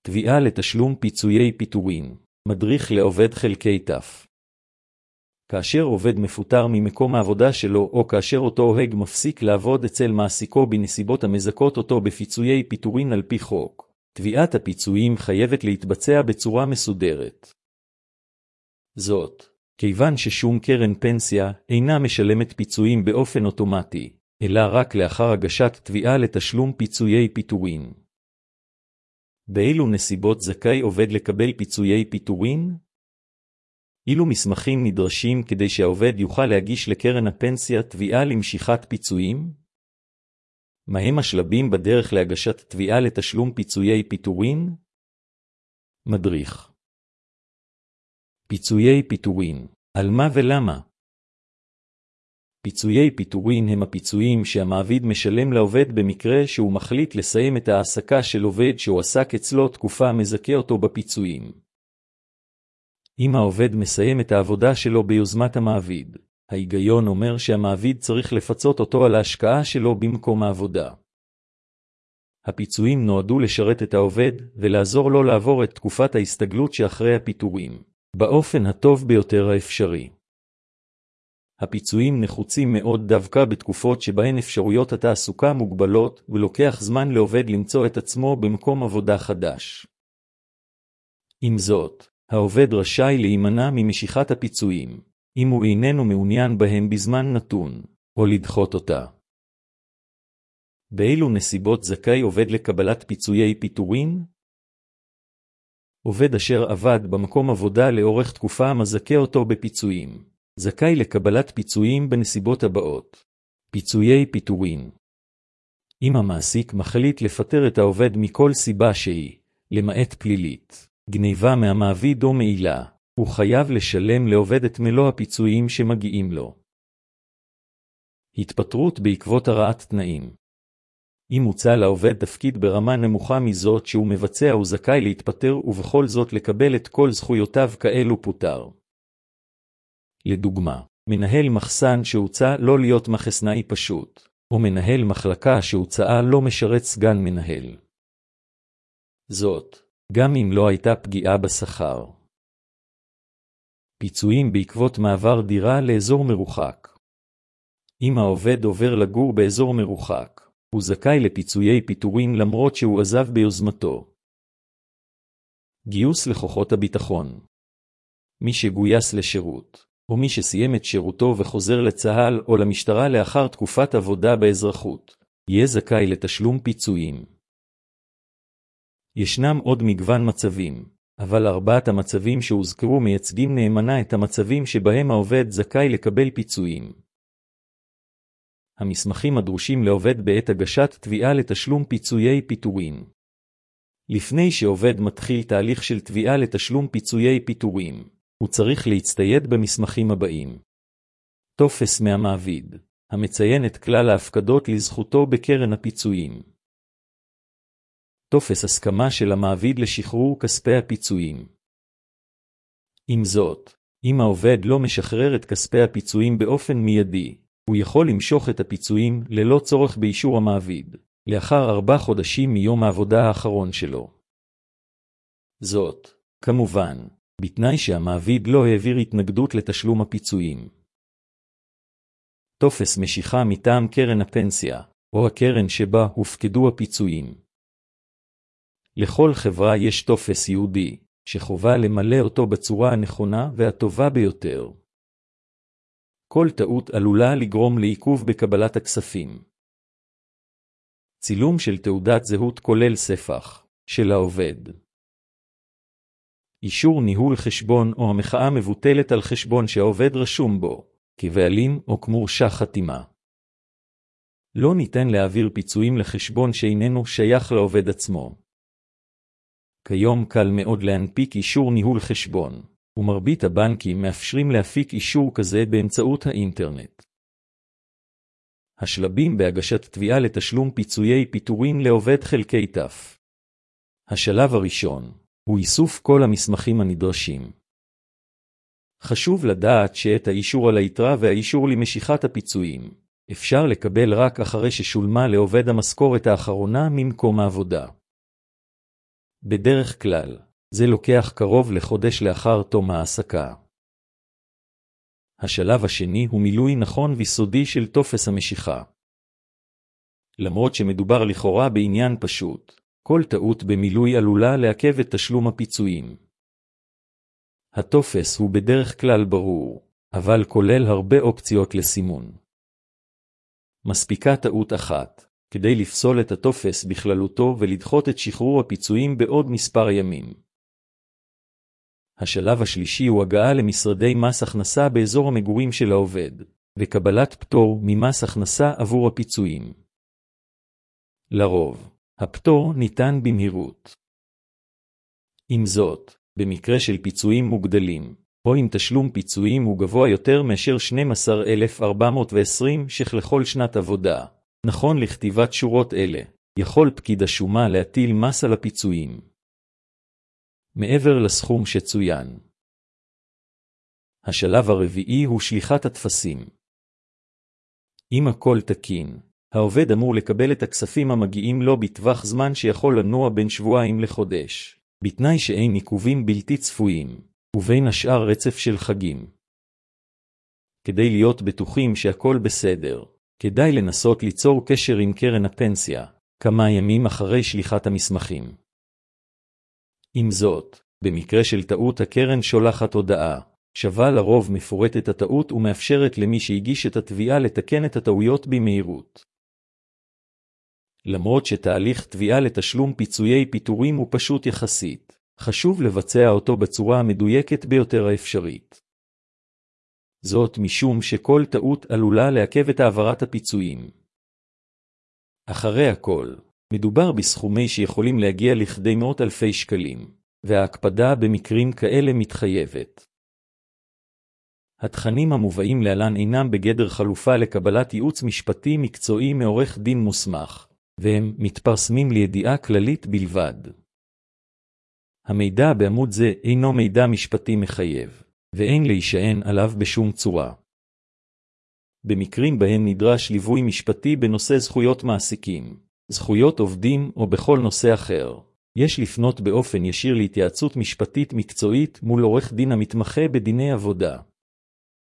תביעה לתשלום פיצויי פיטורין. מדריך לעובד חלקי תף. כאשר עובד מפוטר ממקום העבודה שלו או כאשר אותו אוהג מפסיק לעבוד אצל מעסיקו בנסיבות המזכות אותו בפיצויי פיטורין על פי חוק, תביעת הפיצויים חייבת להתבצע בצורה מסודרת. זאת, כיוון ששום קרן פנסיה אינה משלמת פיצויים באופן אוטומטי, אלא רק לאחר הגשת תביעה לתשלום פיצויי פיטורין. באילו נסיבות זכאי עובד לקבל פיצויי פיטורין? אילו מסמכים נדרשים כדי שהעובד יוכל להגיש לקרן הפנסיה תביעה למשיכת פיצויים? מהם השלבים בדרך להגשת תביעה לתשלום פיצויי פיטורין? מדריך. פיצויי פיטורין. על מה ולמה? פיצויי פיטורין הם הפיצויים שהמעביד משלם לעובד במקרה שהוא מחליט לסיים את העסקה של עובד שהועסק אצלו תקופה המזכה אותו בפיצויים. אם העובד מסיים את העבודה שלו ביוזמת המעביד, ההיגיון אומר שהמעביד צריך לפצות אותו על ההשקעה שלו במקום העבודה. הפיצויים נועדו לשרת את העובד ולעזור לו לעבור את תקופת ההסתגלות שאחרי הפיטורים, באופן הטוב ביותר האפשרי. הפיצויים נחוצים מאוד דווקא בתקופות שבהן אפשרויות התעסוקה מוגבלות ולוקח זמן לעובד למצוא את עצמו במקום עבודה חדש. עם זאת, העובד רשאי להימנע ממשיכת הפיצויים, אם הוא איננו מעוניין בהם בזמן נתון, או לדחות אותה. באילו נסיבות זכאי עובד לקבלת פיצויי פיטורין? עובד אשר עבד במקום עבודה לאורך תקופה המזכה אותו בפיצויים, זכאי לקבלת פיצויים בנסיבות הבאות. פיצויי פיטורין. אם המעסיק מחליט לפטר את העובד מכל סיבה שהיא, למעט פלילית, גניבה מהמעביד או מעילה, הוא חייב לשלם לעובד את מלוא הפיצויים שמגיעים לו. התפטרות בעקבות הרעת תנאים. אם הוצע לעובד תפקיד ברמה נמוכה מזאת שהוא מבצע הוא זכאי להתפטר ובכל זאת לקבל את כל זכויותיו כאלו פוטר. לדוגמה, מנהל מחסן שהוצע לא להיות מחסנאי פשוט, או מנהל מחלקה שהוצעה לא משרת סגן מנהל. זאת, גם אם לא הייתה פגיעה בשכר. פיצויים בעקבות מעבר דירה לאזור מרוחק. אם העובד עובר לגור באזור מרוחק, הוא זכאי לפיצויי פיטורין למרות שהוא עזב ביוזמתו. גיוס לכוחות הביטחון. מי שגויס לשירות, או מי שסיים את שירותו וחוזר לצה"ל או למשטרה לאחר תקופת עבודה באזרחות, יהיה זכאי לתשלום פיצויים. ישנם עוד מגוון מצבים, אבל 4 המצבים שהוזכרו מייצגים נאמנה את המצבים שבהם העובד זכאי לקבל פיצויים. המסמכים הדרושים לעובד בעת הגשת תביעה לתשלום פיצויי פיטורין. לפני שעובד מתחיל תהליך של תביעה לתשלום פיצויי פיטורים, הוא צריך להצטייד במסמכים הבאים. טופס מהמעביד, המציין את כלל ההפקדות לזכותו בקרן הפיצויים. טופס הסכמה של המעביד לשחרור כספי הפיצויים. עם זאת, אם העובד לא משחרר את כספי הפיצויים באופן מיידי, הוא יכול למשוך את הפיצויים ללא צורך באישור המעביד, לאחר 4 חודשים מיום העבודה האחרון שלו. זאת, כמובן, בתנאי שהמעביד לא העביר התנגדות לתשלום הפיצויים. טופס משיכה מטעם קרן הפנסיה, או הקרן שבה הופקדו הפיצויים. לכל חברה יש טופס ייעודי, שחובה למלא אותו בצורה הנכונה והטובה ביותר. כל טעות עלולה לגרום לעיכוב בקבלת הכספים. צילום של תעודת זהות כולל ספח של העובד. אישור ניהול חשבון או המחאה מבוטלת על חשבון שהעובד רשום בו, כבעלים או כמורשה חתימה. לא ניתן להעביר פיצויים לחשבון שאיננו שייך לעובד עצמו. כיום קל מאוד להנפיק אישור ניהול חשבון, ומרבית הבנקים מאפשרים להפיק אישור כזה באמצעות האינטרנט. השלבים בהגשת תביעה לתשלום פיצויי פיטורין לעובד חלקי תף. השלב הראשון הוא איסוף כל המסמכים הנדרשים. חשוב לדעת שאת האישור על היתרה והאישור למשיכת הפיצויים אפשר לקבל רק אחרי ששולמה לעובד המשכורת האחרונה ממקום העבודה. בדרך כלל, זה לוקח קרוב לחודש לאחר תום העסקה. השלב השני הוא מילוי נכון ויסודי של טופס המשיכה. למרות שמדובר לכאורה בעניין פשוט, כל טעות במילוי עלולה לעכב את תשלום הפיצויים. הטופס הוא בדרך כלל ברור, אבל כולל הרבה אופציות לסימון. מספיקה טעות אחת, כדי לפסול את הטופס בכללותו ולדחות את שחרור הפיצויים בעוד מספר ימים. השלב השלישי הוא הגעה למשרדי מס הכנסה באזור המגורים של העובד, וקבלת פטור ממס הכנסה עבור הפיצויים. לרוב, הפטור ניתן במהירות. עם זאת, במקרה של פיצויים מוגדלים, או אם תשלום פיצויים הוא גבוה יותר מאשר 12,420 ש"ח לכל שנת עבודה, נכון לכתיבת שורות אלה, יכול פקיד השומה להטיל מס על הפיצויים. מעבר לסכום שצוין. השלב הרביעי הוא שליחת הטפסים. אם הכל תקין, העובד אמור לקבל את הכספים המגיעים לו בטווח זמן שיכול לנוע בין שבועיים לחודש, בתנאי שאין עיכובים בלתי צפויים, ובין השאר רצף של חגים. כדי להיות בטוחים שהכל בסדר, כדאי לנסות ליצור קשר עם קרן הפנסיה, כמה ימים אחרי שליחת המסמכים. עם זאת, במקרה של טעות הקרן שולחת הודעה, שווה לרוב מפורטת הטעות ומאפשרת למי שהגיש את התביעה לתקן את הטעויות במהירות. למרות שתהליך תביעה לתשלום פיצויי פיטורים הוא פשוט יחסית, חשוב לבצע אותו בצורה המדויקת ביותר האפשרית. זאת משום שכל טעות עלולה לעכב את העברת הפיצויים. אחרי הכל, מדובר בסכומי שיכולים להגיע לכדי מאות אלפי שקלים, וההקפדה במקרים כאלה מתחייבת. התכנים המובאים להלן אינם בגדר חלופה לקבלת ייעוץ משפטי מקצועי מעורך דין מוסמך, והם מתפרסמים לידיעה כללית בלבד. המידע בעמוד זה אינו מידע משפטי מחייב, ואין להישען עליו בשום צורה. במקרים בהם נדרש ליווי משפטי בנושא זכויות מעסיקים, זכויות עובדים או בכל נושא אחר, יש לפנות באופן ישיר להתייעצות משפטית מקצועית מול עורך דין המתמחה בדיני עבודה.